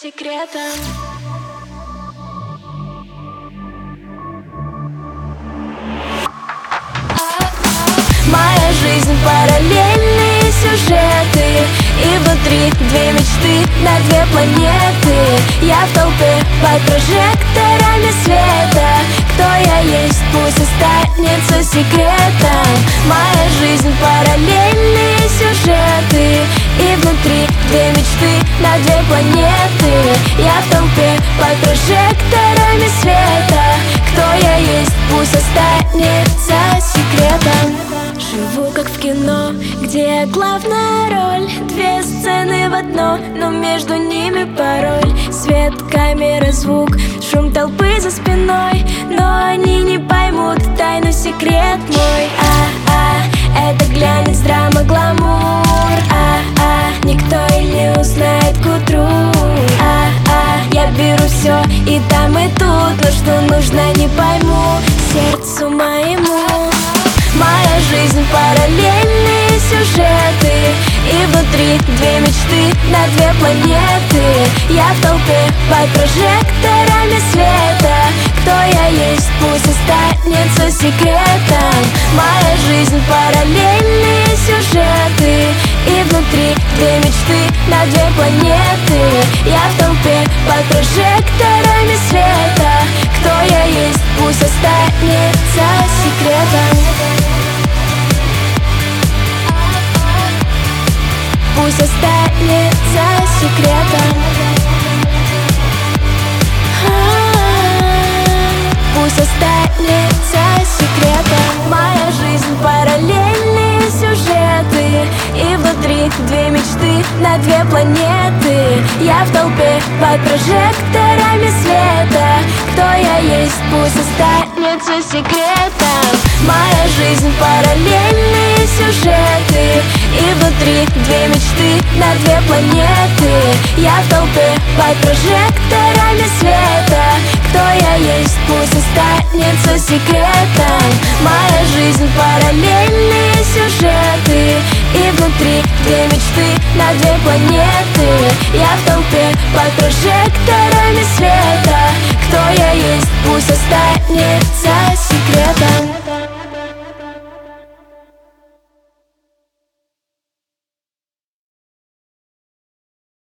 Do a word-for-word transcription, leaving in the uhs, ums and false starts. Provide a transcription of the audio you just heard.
секретом. Моя жизнь — параллельные сюжеты, и внутри две мечты на две планеты. Я в толпе под прожекторами света. Кто я есть, пусть останется секретом. Моя жизнь — параллельные сюжеты, и внутри две мечты на две планеты. Я в толпе под прожекторами света. Кто я есть, пусть останется секретом. Живу как в кино, где главная роль. Две сцены в одно, но между ними пароль. Свет, камера, звук, шум толпы за спиной. Но они не поймут тайну, секрет мой. А-а, это глянец, драма, гламур. А-а, никто и не узнает к утру. А-а, я беру все и там и тут, но что нужно, не пойму сердцу моему. Моя жизнь — параллельные сюжеты, и внутри две мечты на две планеты. Я в толпе под прожекторами света. Кто я есть, пусть останется секретом. Моя жизнь — параллельные сюжеты, и внутри две мечты на две планеты. Я в толпе под прожекторами света. Кто я есть, пусть останется секретом. Пусть останется секретом. Пусть останется секретом. Моя жизнь — параллельные сюжеты, и внутри две мечты на две планеты. Я в толпе под прожекторами света. Кто я есть, пусть останется секретом. Моя жизнь — параллельные сюжеты, и внутри две мечты на две планеты. Я в толпе под прожекторами света. Кто я есть, пусть останется секретом. Моя жизнь — параллельные сюжеты, и внутри две мечты на две планеты. Я в толпе под прожекторами света. Кто я есть, пусть останется